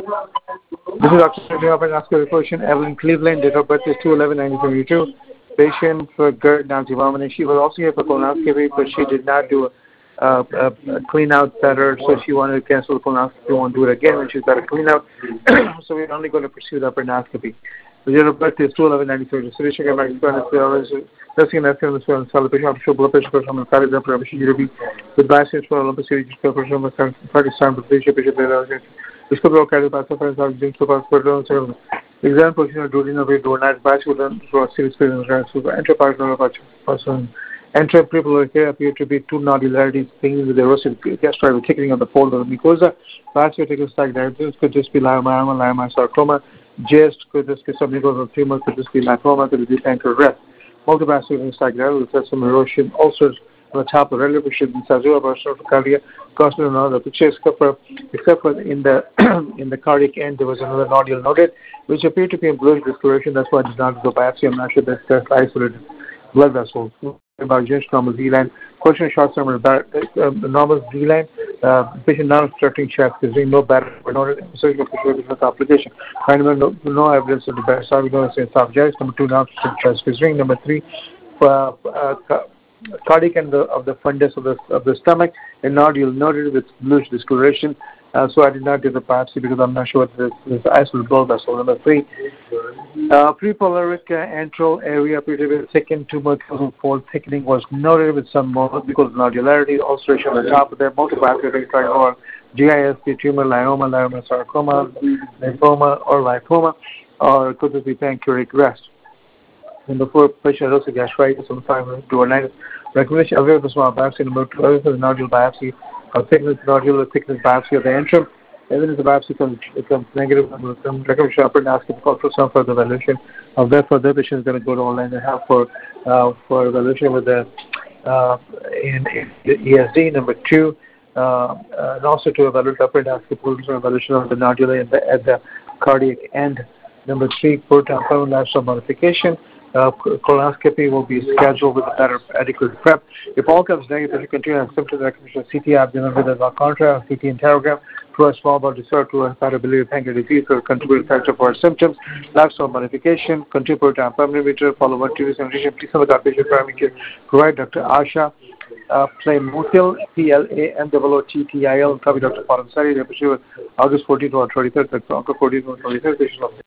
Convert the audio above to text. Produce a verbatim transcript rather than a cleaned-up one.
This is Doctor Oscar question. Evelyn Cleveland, date of birth is two eleven nineteen seventy-two. Patient for GERD, Nancy Vomiting. She was also here for colonoscopy, but she did not do a, uh, a, a clean out better, so she wanted to cancel the colonoscopy. Won't do it again when she's got a clean out. So we're only going to pursue the endoscopy. The date of birth is two eleven nineteen seventy-two. So we should get back to the testing and that's going to solve the patient. I'm sure blood pressure from the cardiac for a machine. The biases for Olympus series for from the Pakistan, the patient patient. इसको भी कार्य पासा पर साल दिन के पास कर रहा हूँ सर एग्जाम पोजीशन में डोरी ना भी डोरना बात को डन तो सीरीज पे सो एंटर पार्टनर का person enter people here appear to be two nodularities things with the erosive gastritis thickening of the fold of the mucosa. Vascular stack diabetes could just be leiomyoma, leiomyosarcoma, GIST could just be submucosal tumor, could just be lymphoma, could be pancreatic rest. Multivascular stack diabetes with some erosion, ulcers on the top of the relevant in Sazua, cardia, costal and all the pictures, except for in the in the cardiac end there was another nodule noted, which appeared to be in bluish discoloration. That's why I did not do biopsy. I'm not sure that's just isolated blood vessels. About just normal Z-line. Question short term about uh, normal Z-line. Uh, patient non-obstructing chest is no better or not surgical complication. Number no, no evidence of the best. Sorry, we don't say esophagitis. Number two, non-obstructing chest is ring. Number three, uh, uh, cardiac end of the, of the fundus of the of the stomach, and nodule noted with bluish discoloration. Uh, so I did not do the biopsy because I'm not sure what this, this isolated blood vessel. Number three, uh, prepolaric uh, antral area appeared to be thickened, tumor fold thickening was noted with some because of nodularity, ulceration on the top of there, multiple triangular G I S T tumor, myeloma, leiomyosarcoma, lymphoma, or lipoma, or could this be pancreatic rest? Number four, patient erosive gastritis, number five, duodenitis. Recommendation of a small biopsy. Number two, other than nodule biopsy, or thickness nodular thickness biopsy of the antrum. Even if the biopsy comes, becomes negative, recommendation of endoscopy for some further evaluation of that. For the patient is going to go to online and have for uh, for evaluation with the uh, in, in E S D. Number two, uh, and also to evaluate upper endoscopy for evaluation of the nodule at the, at the cardiac end. Number three, proton pump lifestyle modification. Uh, colonoscopy will be scheduled with a better adequate prep. If all comes negative, you continue to have symptoms recognition C T abdomen with a contrast, C T interrogram, through a small bowel disorder, to incompatibility with pancreatic disease, or contributing factor for symptoms, lifestyle modification, continue proton pump inhibitor, follow one T V sanitation, please have a patient parameter, provide Doctor Asha, uh, play Mutil, P L A M O O T T I L, copy Doctor Param Sari, August fourteenth or twenty-third, August fourteenth or twenty-third,